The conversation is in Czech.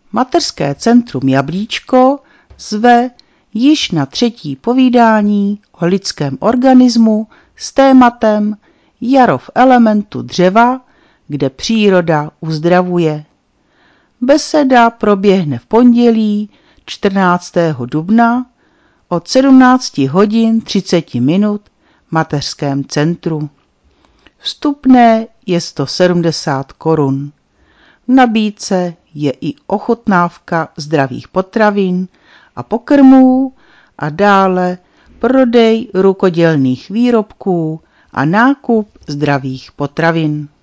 Mateřské centrum Jablíčko zve již na 3. povídání o lidském organismu s tématem Jaro v elementu dřeva, kde příroda uzdravuje. Beseda proběhne v pondělí 14. dubna od 17 hodin 30 minut v mateřském centru. Vstupné je 170 korun. V nabídce je i ochutnávka zdravých potravin a pokrmů a dále prodej rukodělných výrobků a nákup zdravých potravin.